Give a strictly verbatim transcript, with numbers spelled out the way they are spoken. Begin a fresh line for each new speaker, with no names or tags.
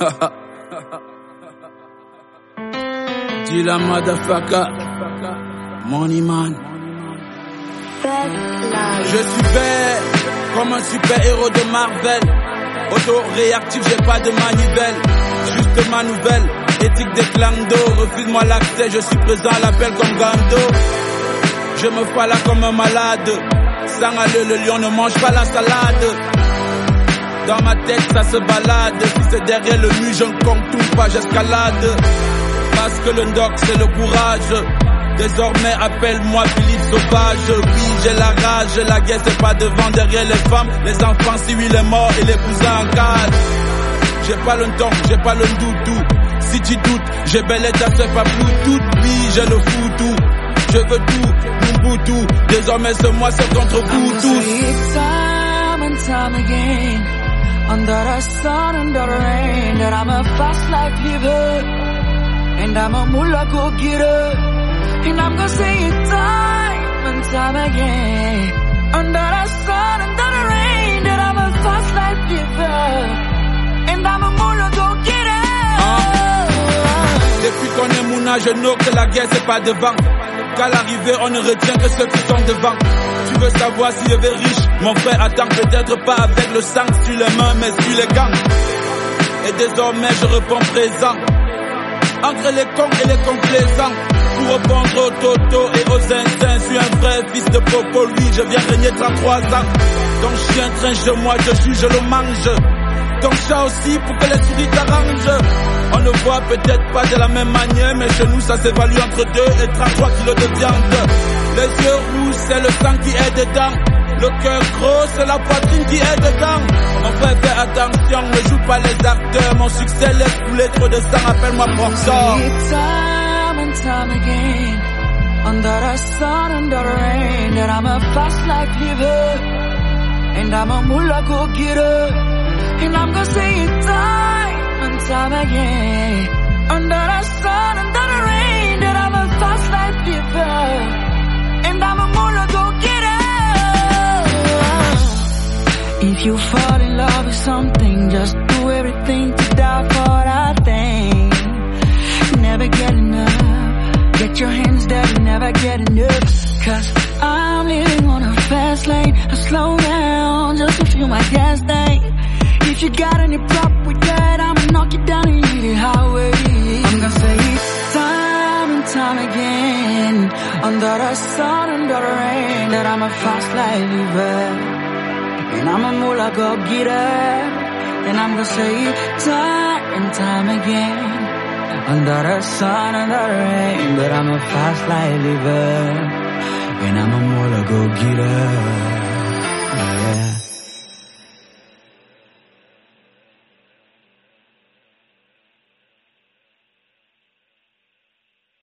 Dis la motherfucker, money man. Je suis vert comme un super héros de Marvel. Auto-réactif, j'ai pas de manivelle. Juste ma nouvelle éthique des clando. Refuse-moi l'accès, je suis présent à l'appel comme Gando. Je me fais là comme un malade. Sans aller, le lion ne mange pas la salade. Dans ma tête ça se balade. Si c'est derrière le mur je ne contourne pas, j'escalade. Parce que le doc c'est le courage. Désormais appelle-moi Philippe Sauvage. Oui j'ai la rage, la guerre c'est pas devant, derrière les femmes, les enfants, si oui les morts et les cousins en cage. J'ai pas le temps, j'ai pas le doudou. Si tu doutes, j'ai bel état, c'est pas Bluetooth. Oui j'ai le foutou, je veux tout, Mouboutou. Désormais c'est moi, c'est contre vous tous.
Time and time again, under the sun, under the rain, that I'm a fast life giver, and I'm a mullah go getter. And I'm gonna say it time and time again, under the sun, under the rain, that I'm a fast life giver, and I'm a mullah go getter.
Ah. Depuis qu'on est mouna, je know que la guerre c'est pas devant. Qu'à l'arrivée on ne retient que ceux qui sont devant. Tu veux savoir si je vais riche, mon frère attend, peut-être pas avec le sang sur les mains mais sur les gants. Et désormais je réponds présent, entre les cons et les complaisants. Pour répondre aux toto et aux zinzins, je suis un vrai fils de popo, lui je viens régner trente-trois ans. Ton chien trinche de moi, je suis, je le mange. Ton chat aussi pour que les souris t'arrangent. On ne voit peut-être pas de la même manière, mais chez nous ça s'évalue entre deux et trente-trois kilos de viande. Les yeux rouges c'est le sang qui est dedans, le cœur gros c'est la poitrine qui est dedans. Mon frère fais attention, ne joue pas les acteurs, mon succès laisse couler trop de sang, appelle-moi Boxer.
Time again, under the sun, under the rain, that I'm a fast life giver, and I'm a mullah go getter, and I'm gonna say it time and time again, under the sun, under the rain, that I'm a fast life giver, and I'm a mullah go getter. If you fall in love with something, just do everything to die for that thing. Never get enough. Get your hands dirty, never get enough. Cause I'm living on a fast lane. I slow down just to feel my gas tank. If you got any problem with that, I'ma knock you down and hit the highway. I'm gonna say it time and time again, under the sun, under the rain, that I'm a fast life giver, and I'm a mullah go getter. And I'm gonna say it time and time again, under the sun, under the rain, that I'm a fast life liver, and I'm a mullah go getter. Yeah.